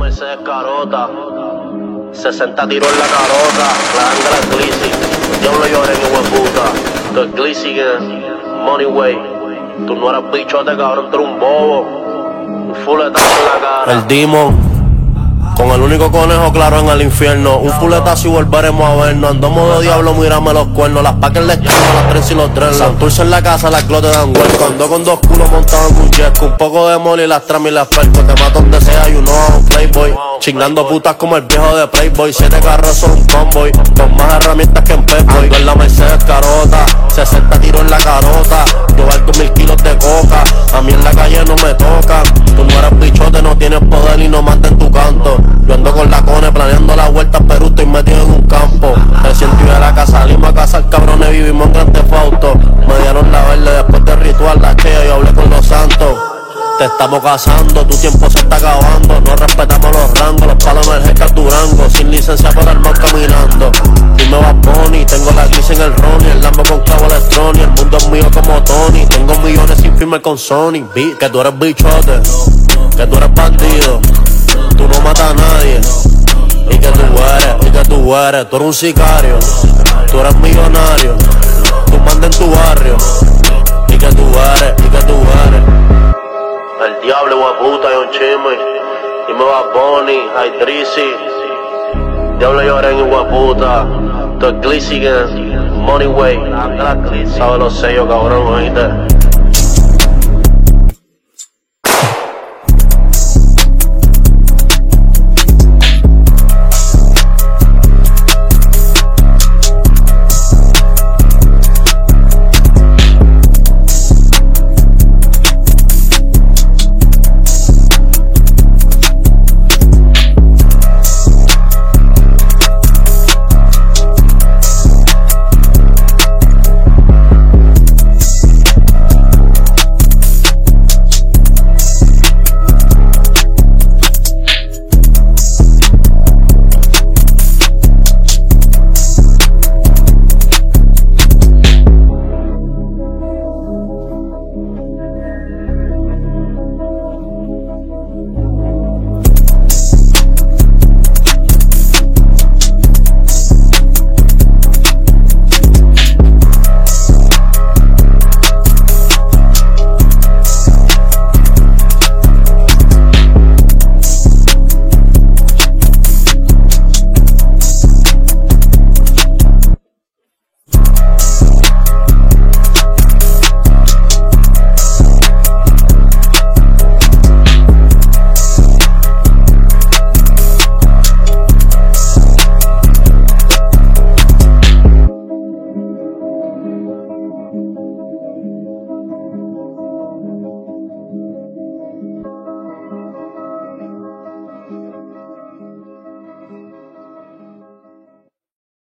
Mercedes carota, 60 tiros en la carota, la Angela Glizzy, diablo lloré mi hueputa, tú es Glizzy que Money Way, tú no eras bichote cabrón, tú eres un bobo, un fuletazo en la cara. El Demon, con el único conejo claro en el infierno, un fuletazo y volveremos a vernos, andamos de diablo, mírame los cuernos, las paques les caen, las tres y los dreadlocks, Santurce en la casa, las glotes dan hueco, ando con dos culos montados en un jet, un poco de mole y las tramas y las perco, te mato donde sea y uno a un playboy, chingando putas como el viejo de Playboy, 7 carros son un convoy, con más herramientas que en Playboy, ando en la Mercedes carota, 60 tiros en la carota, yo valgo 1000 kilos de coca, a mí en la calle no me toca, tú no eres bichote, no tienes poder y no mandas en tu canto, yo ando con la cone planeando la vuelta a Perú, estoy metido en un campo, recién tuve la casa, salimos a cazar cabrones, vivimos en Grand Theft Auto, me dieron la verde después del ritual, la chea y hablé con los santos. Te estamos casando, tu tiempo se está acabando. No respetamos los rangos, los palos emergen Durango. Sin licencia por el mar caminando. Dime Bad Bunny, tengo la Glizzy en el Ronnie, el Lambo con clavo electrónico. El mundo es mío como Tony, tengo millones sin firme con Sony. Que tú eres bichote, que tú eres bandido, tú no matas a nadie. Y que tú eres, tú eres un sicario, tú eres millonario, tú mandas en tu barrio. Y que tú eres. El diablo, hueputa, y un chisme. Dime Bad Bunny, hay Drizzy. Diablo lloré en hueputa. Tú es Glizzy, Money Way. Sabe los sellos, cabrón, oíste.